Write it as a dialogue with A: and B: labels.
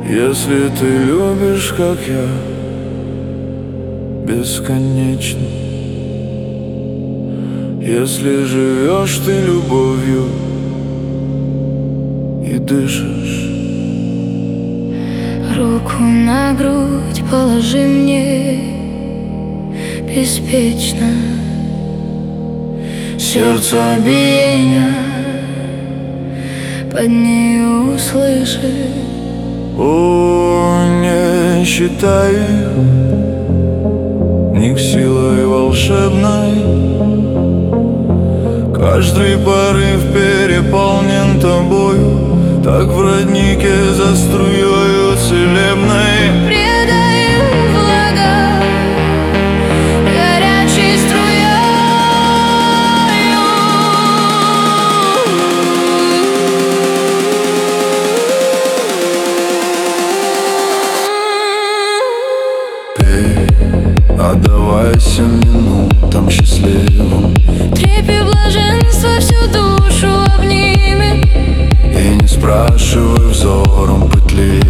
A: Если ты любишь, как я, бесконечно, если живешь ты любовью и дышишь,
B: руку на грудь положи мне беспечно. Сердцебиение под ней услышишь.
A: О, не считай них силой волшебной. Каждый порыв переполнен тобою, так в роднике за струёю целебной.
B: Предай влага горячей струёю.
A: Пей, отдавайся минутам счастливым,
B: Трепет блаженства всю душу обнимет.
A: и не спрашивай взором пытливым.